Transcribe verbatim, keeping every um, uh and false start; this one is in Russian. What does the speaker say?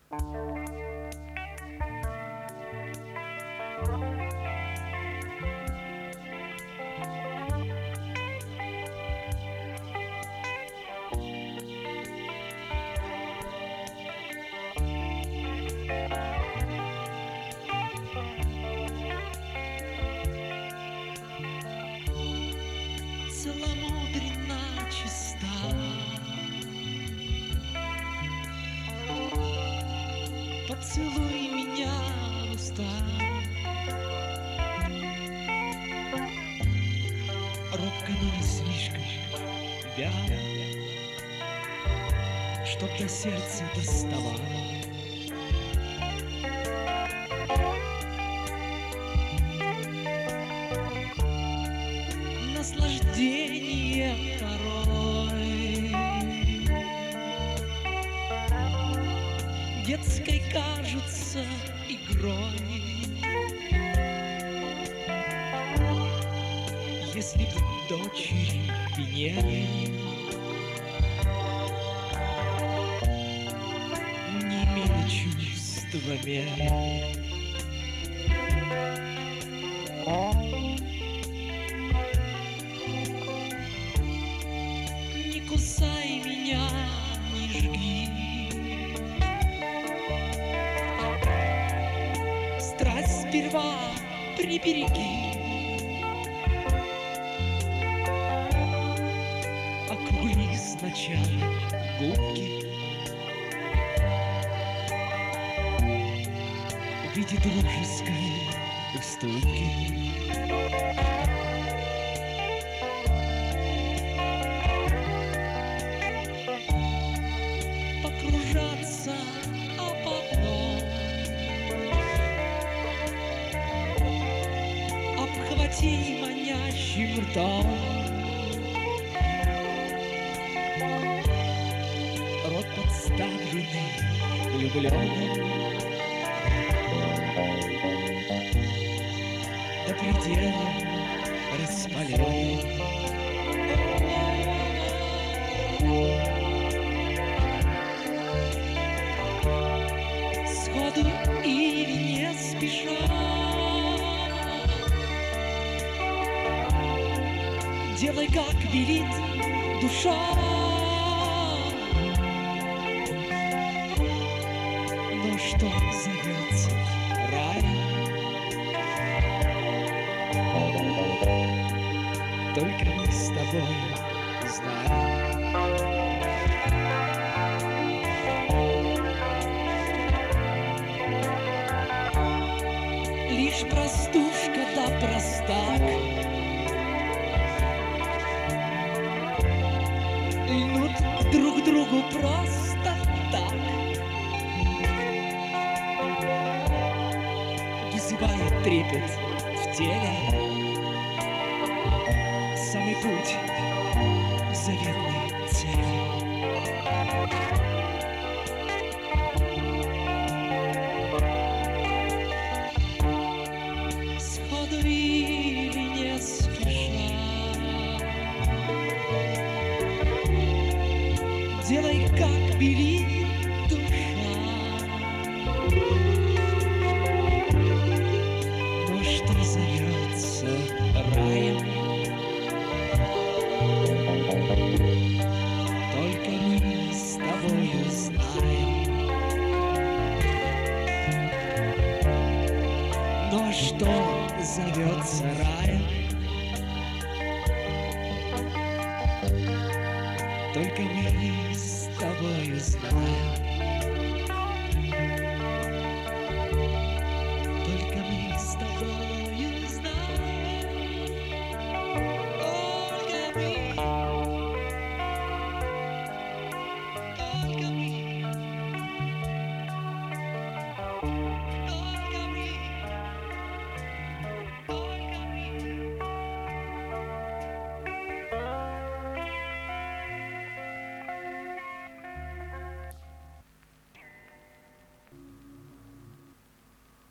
Целомудренна, чиста, поцелуй меня в уста. Робко, но не слишком вяло, чтоб до сердца доставало. Наслаждение порой детской кажется игрой. Если б дочери Венеры не имели чувства меры. Не кусай меня, не жги, страсть сперва прибереги. Округли сначала губки в виде дружеской уступки. Покружаться, а потом обхвати манящим ртом. Рот подставленный влюбленным до предела распаленным. Сходу или не спеша делай, как велит душа. Но что зовется раем, только мы с тобой знаем. Лишь простушка да простак льнут друг к другу просто так, вызывая трепет в теле. Самый путь к заветной цели. Сходу или не спеша делай, как велит душа. Но что зовется раем, только мы с тобою знаем. Но что зовется раем, только мы с тобою знаем.